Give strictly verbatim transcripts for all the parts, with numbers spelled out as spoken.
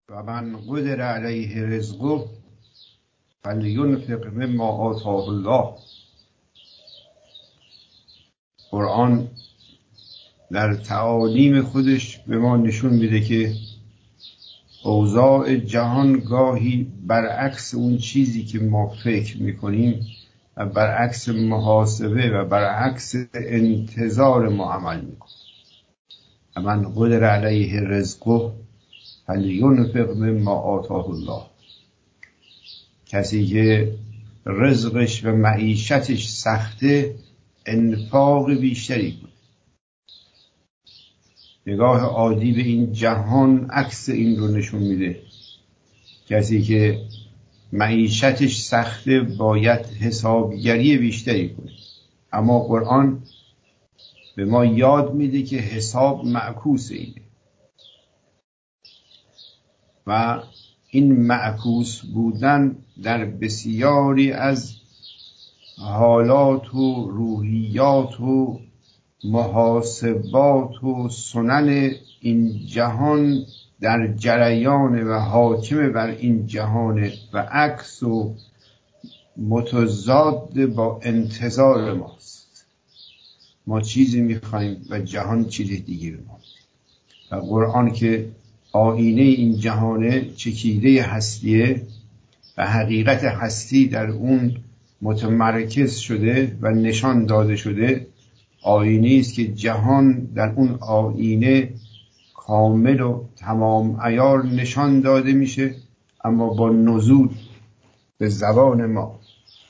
و من قدر علیه رزقه فلینفق مما آتاه الله. قرآن در تعالیم خودش به ما نشون میده که اوضاع جهان گاهی برعکس اون چیزی که ما فکر میکنیم و برعکس محاسبه و برعکس انتظار ما عمل میکنه. و من قدر علیه رزقه فلینفق مما آتاه الله. کسی که رزقش و معیشتش سخته انفاق بیشتری کنه. نگاه عادی به این جهان عکس این رو نشون میده. کسی که معیشتش سخته باید حسابگری بیشتری کنه. اما قرآن به ما یاد میده که حساب معکوس اینه و این معکوس بودن در بسیاری از حالات و روحیات و محاسبات و سنن این جهان در جریان و حاکم بر این جهان و عکس و متضاد با انتظار ماست. ما چیزی میخوایم و جهان چیز دیگه به ما. و قرآن که آینه این جهانه، چکیده هستیه و حقیقت هستی در اون متمرکز شده و نشان داده شده، آینه است که جهان در اون آینه کامل و تمام عیار نشان داده میشه، اما با نزول به زبان ما.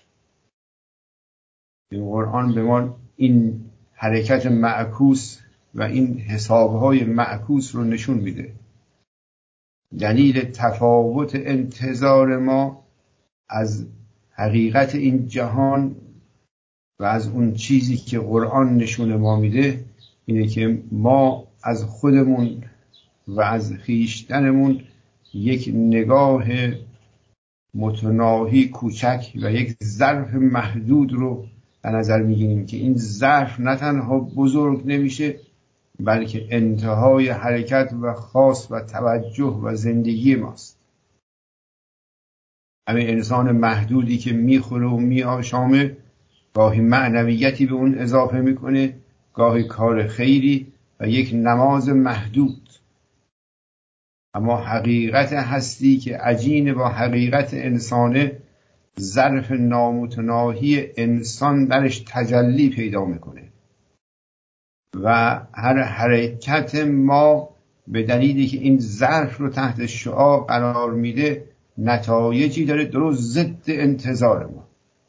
این قرآن به ما این حرکت معکوس و این حسابهای معکوس رو نشون میده. دلیل تفاوت انتظار ما از حقیقت این جهان و از اون چیزی که قرآن نشون ما میده اینه که ما از خودمون و از خویشتنمون یک نگاه متناهی کوچک و یک ظرف محدود رو در نظر میگیریم که این ظرف نه تنها بزرگ نمیشه بلکه انتهای حرکت و خاص و توجه و زندگی ماست. همین انسان محدودی که میخوره و میآشامه گاهی معنویتی به اون اضافه میکنه، گاهی کار خیری و یک نماز محدود. اما حقیقت هستی که عجین با حقیقت انسانه، ظرف نامتناهی انسان درش تجلی پیدا میکنه و هر حرکت ما به دلیلی که این ظرف رو تحت شعاع قرار میده نتایجی داره درست ضد انتظار ما.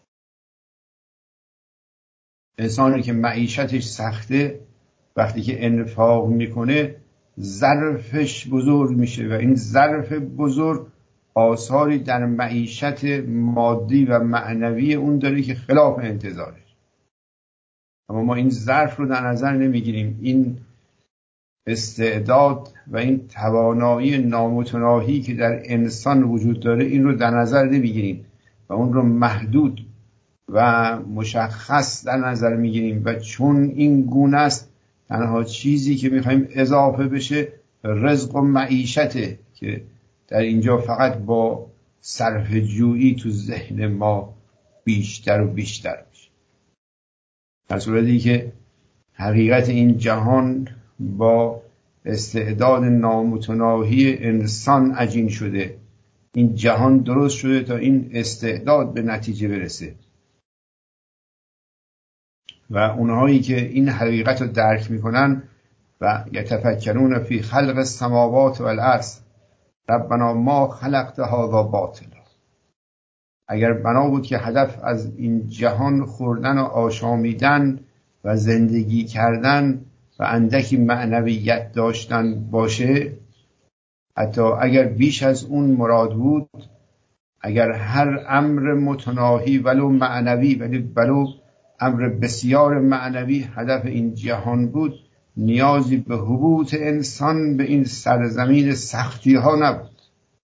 انسانی که معیشتش سخته وقتی که انفاق میکنه ظرفش بزرگ میشه و این ظرف بزرگ آثاری در معیشت مادی و معنوی اون داره که خلاف انتظارش. اما ما این ظرف رو در نظر نمیگیریم. این استعداد و این توانایی نامتناهی که در انسان وجود داره این رو در نظر نمیگیریم و اون رو محدود و مشخص در نظر میگیریم و چون این گونه است تنها چیزی که میخوایم اضافه بشه رزق و معیشته که در اینجا فقط با صرف جویی تو ذهن ما بیشتر و بیشتر میشه. در صورتی که حقیقت این جهان با استعداد نامتناهی انسان عجین شده. این جهان درست شده تا این استعداد به نتیجه برسه و اونهایی که این حقیقت رو درک میکنن و یتفکرون فی خلق السماوات والارض ربنا ما خلقت هذا باطلا. اگر بنا بود که هدف از این جهان خوردن و آشامیدن و زندگی کردن و اندکی معنویت داشتن باشه، حتی اگر بیش از اون مراد بود، اگر هر امر متناهی ولو معنوی ولی ولو امر بسیار معنوی هدف این جهان بود، نیازی به حبوط انسان به این سرزمین سختی ها نبود.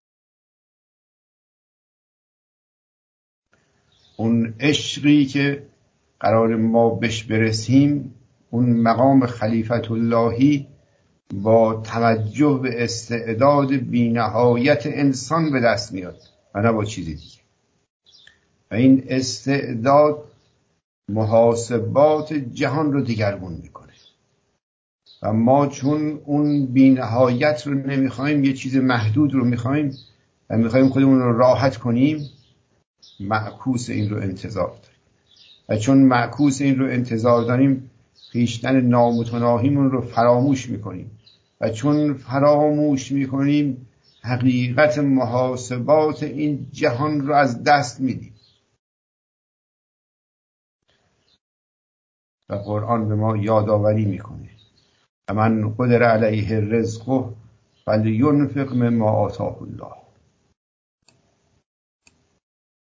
اون عشقی که قرار ما بهش برسیم، اون مقام خلیفت اللهی با توجه به استعداد بی‌نهایت انسان به دست میاد و نه با چیز دیگه. و این استعداد محاسبات جهان رو دگرگون میکنه و ما چون اون بی‌نهایت رو نمیخوایم، یه چیز محدود رو میخوایم و میخوایم خودمون رو راحت کنیم، معکوس این رو انتظار داریم و چون معکوس این رو انتظار داریم خویشتن نامتناهیمون رو فراموش میکنیم و چون فراموش میکنیم حقیقت محاسبات این جهان رو از دست میدیم. و قرآن به ما یادآوری میکنه و من قدر علیه رزقه فلینفق مما آتاه الله.